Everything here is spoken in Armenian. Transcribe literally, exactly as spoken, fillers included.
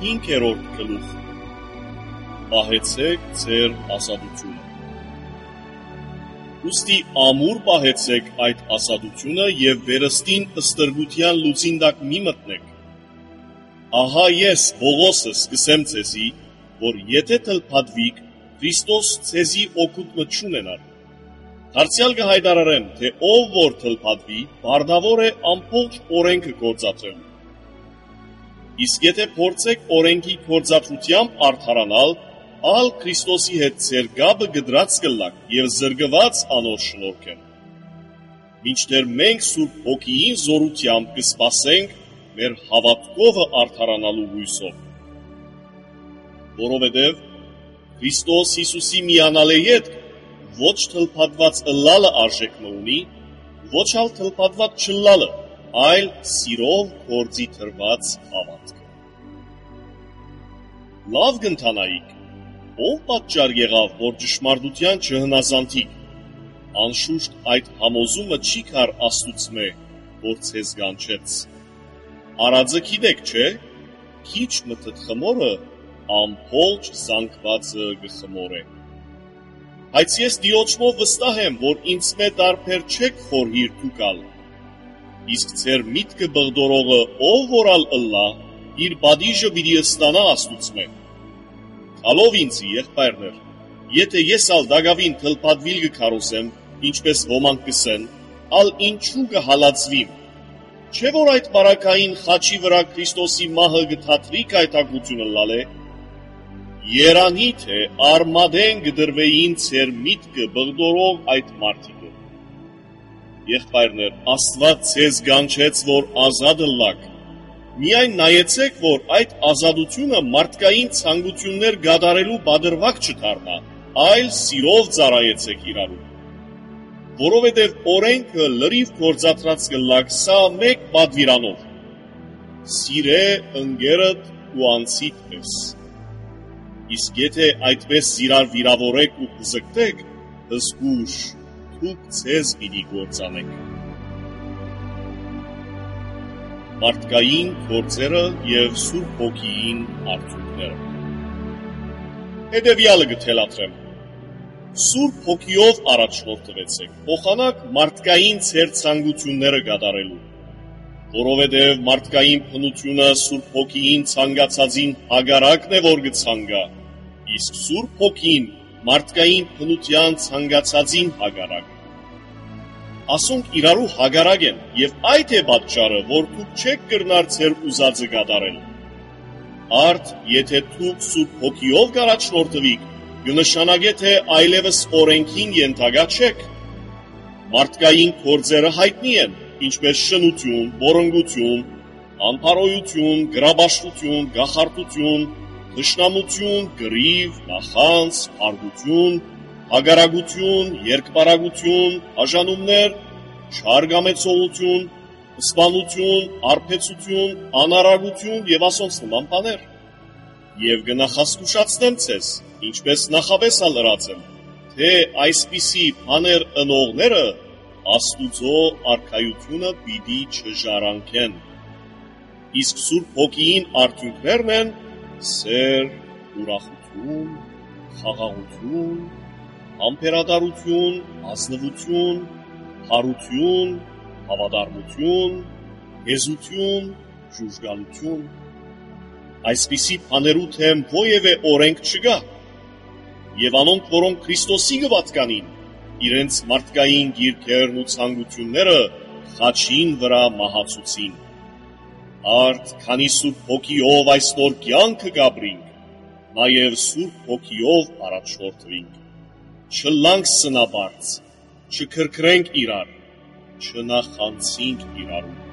հինգերորդ գլուխ Պահեցեք ձեր ազատությունը։ Ուստի ամուր պահեցեք այդ ազատությունը և վերստին ստրգության լուծին տակ մի մտնեք։ Ահա ես Պողոսը սկսեմ ձեզի, որ եթե թլփատվիք, Քրիստոս ձեզի օգուտը չունենար։ Դարձյալ կհայտարարեմ, թե ով որ թլփատվի, բարդավոր է ամբողջ օրենքը գործադրելու։ Իսկ եթե փորձեք օրենքի գործադրությամբ արդարանալ, ալ Քրիստոսի հետ ձեր գաբը գդրած կլակ և զրկված անոր շնորհքեն։ Մինչդեռ մենք Սուրբ Հոգիին զորությամբ կսպասենք մեր հավատքովը արդարանալու հույսով։ Որովհետև Քրիստոս Հիսուսի միանալը ետք ոչ թլփատված ըլլալը արժեքն ունի, ոչ ալ թլփատված չլալը, այլ սիրով գործի թրված հավատքը։ Լավ կընթանայիք, ով պատճառ եղավ, որ ճշմարտության չհնազանդիք, անշուշտ այդ համոզումը չի կար Աստուծմե, որ ձեզ գանչեց։ Արածը գիտեք, չէ՞, քիչ մտդ խմորը ամբողջ զանգվածը կխմորե։ Բայց ես Դիոճմով վստահ եմ, որ ինձ մե տարբեր չեք խորհիր թուկալ։ Իսկ ձեր միտքը բղդորողը, ով որալ ըլլա, իր բադիժը պիտի ստանա Աստուծմե։ Ալով ինձի, եղբայրներ, եթե ես ալ դագավին թլփատվիլ կքարոզեմ, ինչպես ոմանք կսեն, ալ ինչու կհալածվիմ։ Չէ՞ որ այդ բարակային խաչի վրա Քրիստոսի մահը կթատրի կայտակությունը լալ է։ Երանի թե արմադեն գդրվեին ձեր միտքը բղդորող այդ մարդիկը։ Եղբայրներ, Աստված ձեզ գանչեց, որ ազատ ըլլաք։ Միայն նայեցեք, որ այդ ազատությունը մարդկային ցանկություններ գադարելու բادرվակ չդառնա, այլ սիրով ծառայեցեք իրարու։ Որովհետև օրենքը լրիվ գործադրած կլակ սա մեկ պատվիրանով. սիրե ընկերդ ու անձիդ պես։ Իսկ եթե այդպես իրար վիրավորեք ու կզգտեք, հզգուշ, դուք ձեզ պիտի գործանեք։ Մարդկային գործերը և Սուրբ Հոգիին արդյունքները։ Հետևյալը կթելադրեմ. Սուրբ Հոգիով առաջնորդվեցեք, փոխանակ մարդկային ձեր ցանկությունները կատարելու, որովհետև մարդկային բնությունը Սուրբ Հոգիին ցանկացածին հակառակն է, որ կցանկա, իսկ Սուրբ Հոգին մարդկային բնության ցանկացածին հակառակ։ Ասոնք իրարու հակառակ են, և այդ է պատճառը, որ դուք չեք կրնար ձեր ուզածը կատարել։ Արդ, եթե դուք Սուրբ Հոգիով կառաջնորդվիք, կնշանակե, թե այլևս օրենքին ենթակա չեք։ Մարդկային գործերը հայտնի են, ինչպես շնություն, բորոնգություն, անփարոյություն, գրաբաշխություն, գախարտություն, թշնամություն, գրիվ, նախանձ, փառգություն, հագարագություն, երկպարագություն, բաժանումներ, չհարգամեցողություն, սպանություն, արբեցություն, անարագություն և ասոնց նման բաներ։ Եվ կնախազգուշացնեմ ձեզ, ինչպես նախապես ալրած եմ, թե այսպիսի բաներ ընողները Աստուծո արքայությունը պիտի չժարանքեն։ Իսկ Սուրբ Հոգիին արդյունքներն են սեր, ուրախություն, խաղաղություն, համբերատարություն, ազնվություն, հարություն, հավատարմություն, հեզություն, ժուժգալություն։ Այսպիսի բաներու թեմ ովևէ օրենք չկա, և անոնք, որոնք Քրիստոսի կպատկանին, իրենց մարդկային գիրքերն ու ցանկությունները խաչին վրա մահացուցին։ Արդ, քանի Սուրբ Հոգիով այսօր կյանքը կապրինք, նաև Սուրբ Հոգիով առաջնորդվինք։ Չլանք սնաբարձ, չքրքրենք իրար, չնախանցինք իրարու։